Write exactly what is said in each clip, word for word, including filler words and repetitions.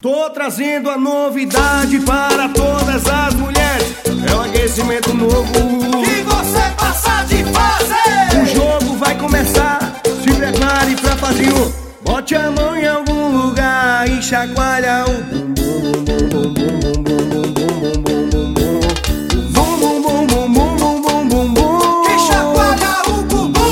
Tô trazendo a novidade para todas as mulheres. É um aquecimento novo que você passa de fase. O jogo vai começar, se prepare pra fazer um. Bote a mão em algum lugar e chacoalha o bum bum bum bum bum bum bum bum bum bum bum bum bum bum bum. Que chacoalha o bumbum.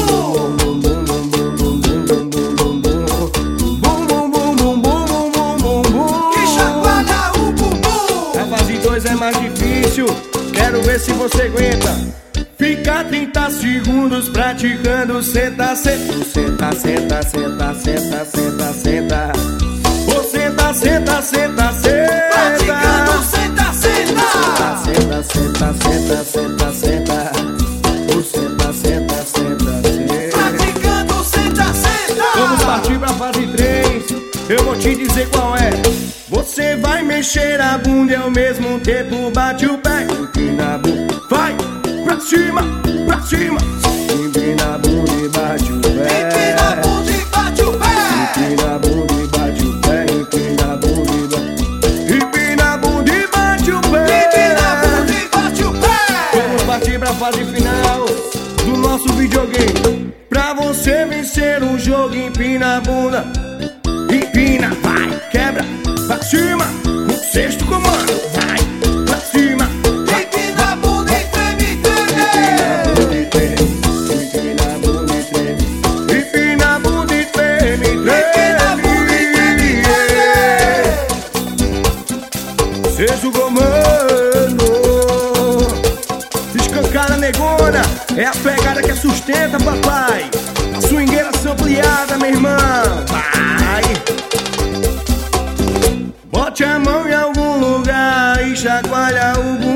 É mais difícil, quero ver se você aguenta. Fica trinta segundos praticando. Senta, senta, senta, senta, senta, senta, senta, senta. Ô, senta, senta, senta, senta. Praticando, senta, senta. Senta, senta, senta, senta, senta. Ô, senta, senta, senta, senta. Praticando, senta, senta. Vamos partir pra fase três. Eu vou te dizer qual é. Você vai mexer a bunda e ao mesmo tempo bate o pé. Empina a bunda, vai pra cima, pra cima. Empina a bunda e bate o pé. Empina a bunda e bate o pé. Empina a bunda e bate o pé. Empina a bunda e bate. Empina a bunda e bate o pé. Empina a bunda e bate o pé. Vamos partir pra fase final do nosso videogame. Pra você vencer o jogo, empina a bunda. Empina, vai, quebra. Pra cima, o sexto comando, vai, pra cima. Empina a bunda e treme, treme. Empina a bunda e treme. Empina a bunda e treme, treme. Empina a bunda e treme, treme. Seja o comando. Escancara negona, é a pegada que sustenta, papai. A swingueira ampliada, meu irmão. Vai. Bote a mão em algum lugar e chacoalha o